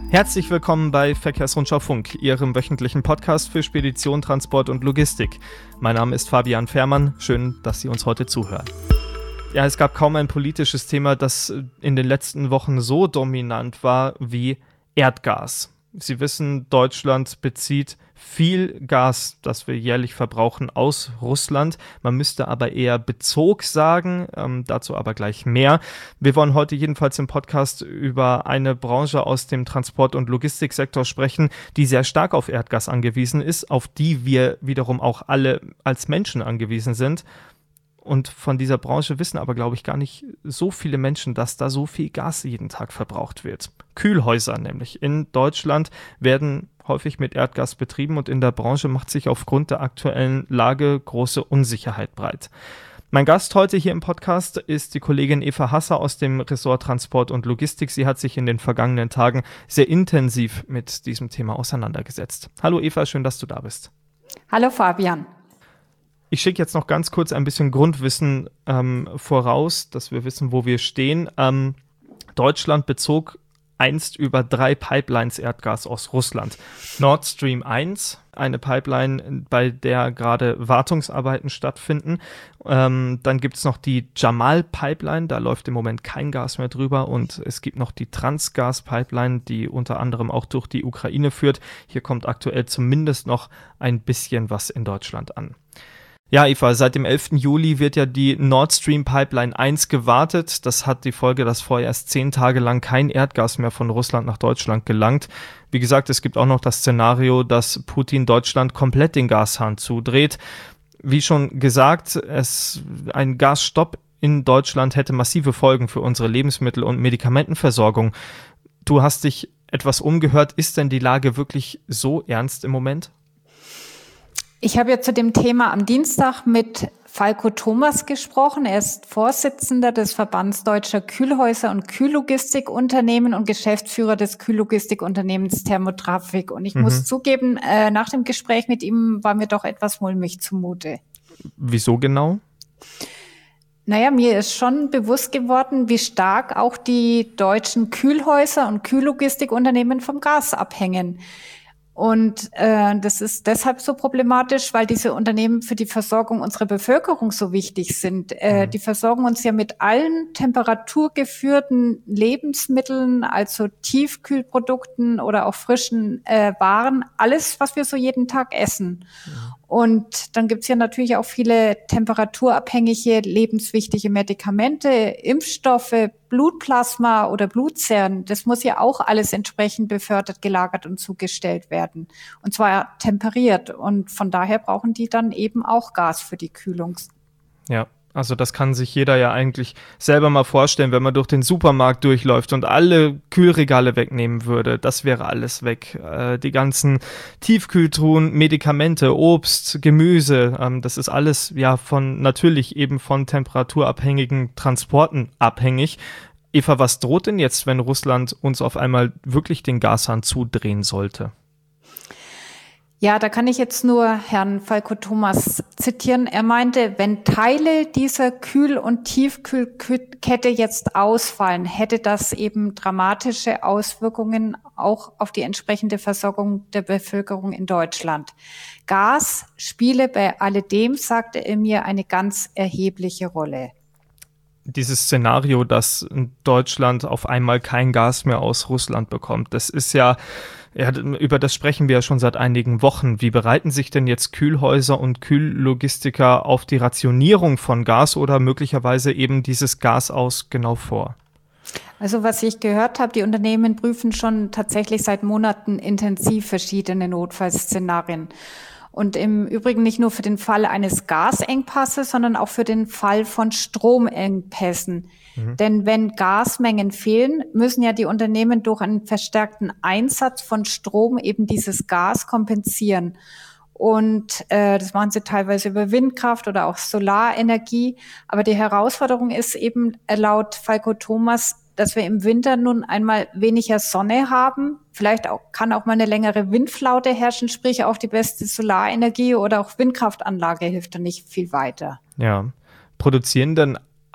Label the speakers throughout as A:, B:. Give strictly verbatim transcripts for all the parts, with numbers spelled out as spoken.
A: Herzlich willkommen bei Verkehrsrundschau Funk, Ihrem wöchentlichen Podcast für Spedition, Transport und Logistik. Mein Name ist Fabian Fährmann. Schön, dass Sie uns heute zuhören. Ja, es gab kaum ein politisches Thema, das in den letzten Wochen so dominant war wie Erdgas. Sie wissen, Deutschland bezieht viel Gas, das wir jährlich verbrauchen, aus Russland. Man müsste aber eher Bezug sagen, ähm, dazu aber gleich mehr. Wir wollen heute jedenfalls im Podcast über eine Branche aus dem Transport- und Logistiksektor sprechen, die sehr stark auf Erdgas angewiesen ist, auf die wir wiederum auch alle als Menschen angewiesen sind. Und von dieser Branche wissen aber, glaube ich, gar nicht so viele Menschen, dass da so viel Gas jeden Tag verbraucht wird. Kühlhäuser nämlich in Deutschland werden häufig mit Erdgas betrieben und in der Branche macht sich aufgrund der aktuellen Lage große Unsicherheit breit. Mein Gast heute hier im Podcast ist die Kollegin Eva Hasser aus dem Ressort Transport und Logistik. Sie hat sich in den vergangenen Tagen sehr intensiv mit diesem Thema auseinandergesetzt. Hallo Eva, schön, dass du da bist.
B: Hallo Fabian.
A: Ich schicke jetzt noch ganz kurz ein bisschen Grundwissen ähm, voraus, dass wir wissen, wo wir stehen. Ähm, Deutschland bezog einst über drei Pipelines Erdgas aus Russland. Nord Stream eins, eine Pipeline, bei der gerade Wartungsarbeiten stattfinden. Ähm, dann gibt es noch die Jamal-Pipeline, da läuft im Moment kein Gas mehr drüber. Und es gibt noch die Transgas-Pipeline, die unter anderem auch durch die Ukraine führt. Hier kommt aktuell zumindest noch ein bisschen was in Deutschland an. Ja, Eva, seit dem elften Juli wird ja die Nord Stream Pipeline eins gewartet. Das hat die Folge, dass vorerst zehn Tage lang kein Erdgas mehr von Russland nach Deutschland gelangt. Wie gesagt, es gibt auch noch das Szenario, dass Putin Deutschland komplett den Gashahn zudreht. Wie schon gesagt, es, ein Gasstopp in Deutschland hätte massive Folgen für unsere Lebensmittel- und Medikamentenversorgung. Du hast dich etwas umgehört. Ist denn die Lage wirklich so ernst im Moment?
B: Ich habe ja zu dem Thema am Dienstag mit Falco Thomas gesprochen. Er ist Vorsitzender des Verbands Deutscher Kühlhäuser und Kühllogistikunternehmen und Geschäftsführer des Kühllogistikunternehmens Thermotrafik. Und ich mhm. muss zugeben, äh, nach dem Gespräch mit ihm war mir doch etwas mulmig zumute.
A: Wieso genau?
B: Naja, mir ist schon bewusst geworden, wie stark auch die deutschen Kühlhäuser und Kühllogistikunternehmen vom Gas abhängen. Und äh, das ist deshalb so problematisch, weil diese Unternehmen für die Versorgung unserer Bevölkerung so wichtig sind. Äh, die versorgen uns ja mit allen temperaturgeführten Lebensmitteln, also Tiefkühlprodukten oder auch frischen äh, Waren, alles, was wir so jeden Tag essen. Ja. Und dann gibt's ja natürlich auch viele temperaturabhängige, lebenswichtige Medikamente, Impfstoffe, Blutplasma oder Blutzellen. Das muss ja auch alles entsprechend befördert, gelagert und zugestellt werden. Und zwar temperiert. Und von daher brauchen die dann eben auch Gas für die Kühlung.
A: Ja. Also das kann sich jeder ja eigentlich selber mal vorstellen, wenn man durch den Supermarkt durchläuft und alle Kühlregale wegnehmen würde. Das wäre alles weg. Äh, die ganzen Tiefkühltruhen, Medikamente, Obst, Gemüse, ähm, das ist alles ja von natürlich eben von temperaturabhängigen Transporten abhängig. Eva, was droht denn jetzt, wenn Russland uns auf einmal wirklich den Gashahn zudrehen sollte?
B: Ja, da kann ich jetzt nur Herrn Falco Thomas zitieren. Er meinte, wenn Teile dieser Kühl- und Tiefkühlkette jetzt ausfallen, hätte das eben dramatische Auswirkungen auch auf die entsprechende Versorgung der Bevölkerung in Deutschland. Gas spiele bei alledem, sagte er mir, eine ganz erhebliche Rolle.
A: Dieses Szenario, dass Deutschland auf einmal kein Gas mehr aus Russland bekommt, das ist ja, ja, über das sprechen wir ja schon seit einigen Wochen. Wie bereiten sich denn jetzt Kühlhäuser und Kühllogistiker auf die Rationierung von Gas oder möglicherweise eben dieses Gas aus genau vor?
B: Also was ich gehört habe, die Unternehmen prüfen schon tatsächlich seit Monaten intensiv verschiedene Notfallszenarien. Und im Übrigen nicht nur für den Fall eines Gasengpasses, sondern auch für den Fall von Stromengpässen. Mhm. Denn wenn Gasmengen fehlen, müssen ja die Unternehmen durch einen verstärkten Einsatz von Strom eben dieses Gas kompensieren. Und äh, das machen sie teilweise über Windkraft oder auch Solarenergie. Aber die Herausforderung ist eben laut Falco Thomas, dass wir im Winter nun einmal weniger Sonne haben. Vielleicht auch, kann auch mal eine längere Windflaute herrschen, sprich auch die beste Solarenergie oder auch Windkraftanlage hilft dann nicht viel weiter.
A: Ja. Produzieren denn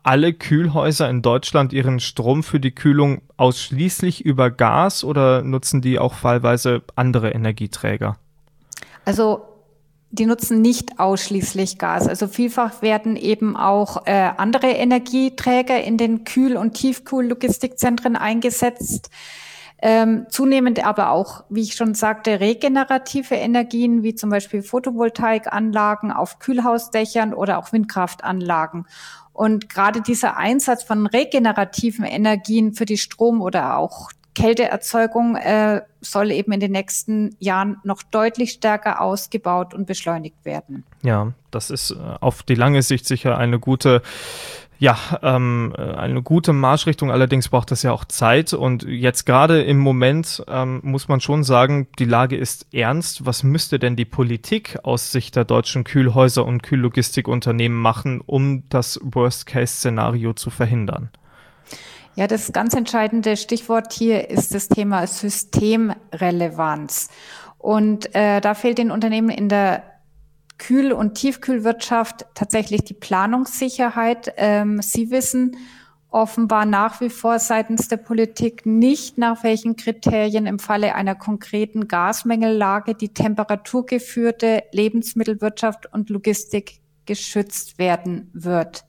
A: alle Kühlhäuser in Deutschland ihren Strom für die Kühlung ausschließlich über Gas oder nutzen die auch wahlweise andere Energieträger?
B: Also die nutzen nicht ausschließlich Gas. Also vielfach werden eben auch äh, andere Energieträger in den Kühl- und Tiefkühl-Logistikzentren eingesetzt. Ähm, zunehmend aber auch, wie ich schon sagte, regenerative Energien, wie zum Beispiel Photovoltaikanlagen auf Kühlhausdächern oder auch Windkraftanlagen. Und gerade dieser Einsatz von regenerativen Energien für die Strom- oder auch Kälteerzeugung äh, soll eben in den nächsten Jahren noch deutlich stärker ausgebaut und beschleunigt werden.
A: Ja, das ist äh, auf die lange Sicht sicher eine gute Ja, ähm, eine gute Marschrichtung, allerdings braucht das ja auch Zeit und jetzt gerade im Moment ähm, muss man schon sagen, die Lage ist ernst. Was müsste denn die Politik aus Sicht der deutschen Kühlhäuser und Kühllogistikunternehmen machen, um das Worst-Case-Szenario zu verhindern?
B: Ja, das ganz entscheidende Stichwort hier ist das Thema Systemrelevanz. Und äh, da fehlt den Unternehmen in der Kühl- und Tiefkühlwirtschaft tatsächlich die Planungssicherheit. Ähm, Sie wissen offenbar nach wie vor seitens der Politik nicht, nach welchen Kriterien im Falle einer konkreten Gasmängellage die temperaturgeführte Lebensmittelwirtschaft und Logistik geschützt werden wird.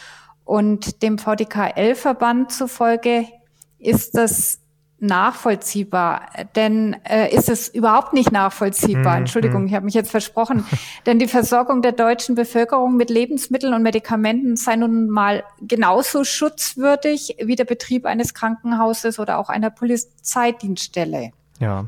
B: Und dem V D K L-Verband zufolge ist das nachvollziehbar, denn äh, ist es überhaupt nicht nachvollziehbar,
A: Mhm.
B: Entschuldigung, ich habe mich jetzt versprochen, denn die Versorgung der deutschen Bevölkerung mit Lebensmitteln und Medikamenten sei nun mal genauso schutzwürdig wie der Betrieb eines Krankenhauses oder auch einer Polizeidienststelle.
A: Ja.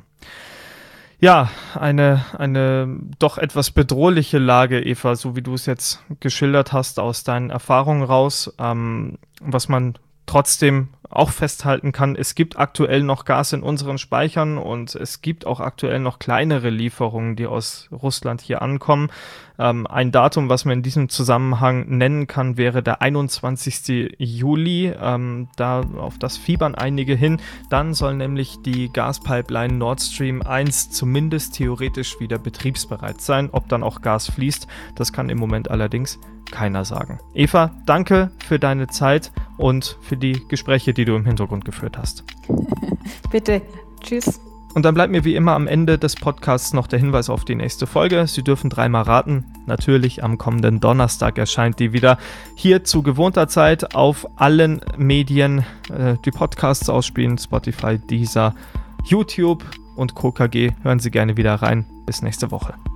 A: Ja, eine, eine doch etwas bedrohliche Lage, Eva, so wie du es jetzt geschildert hast aus deinen Erfahrungen raus. Ähm, was man trotzdem auch festhalten kann, es gibt aktuell noch Gas in unseren Speichern und es gibt auch aktuell noch kleinere Lieferungen, die aus Russland hier ankommen. Ähm, ein Datum, was man in diesem Zusammenhang nennen kann, wäre der einundzwanzigsten Juli. Ähm, da auf das fiebern einige hin. Dann soll nämlich die Gaspipeline Nord Stream eins zumindest theoretisch wieder betriebsbereit sein. Ob dann auch Gas fließt, das kann im Moment allerdings keiner sagen. Eva, danke für deine Zeit und für die Gespräche, die du im Hintergrund geführt hast.
B: Bitte. Tschüss.
A: Und dann bleibt mir wie immer am Ende des Podcasts noch der Hinweis auf die nächste Folge. Sie dürfen dreimal raten. Natürlich am kommenden Donnerstag erscheint die wieder hier zu gewohnter Zeit auf allen Medien, äh, die Podcasts ausspielen, Spotify, Deezer, YouTube und Co. K G. Hören Sie gerne wieder rein. Bis nächste Woche.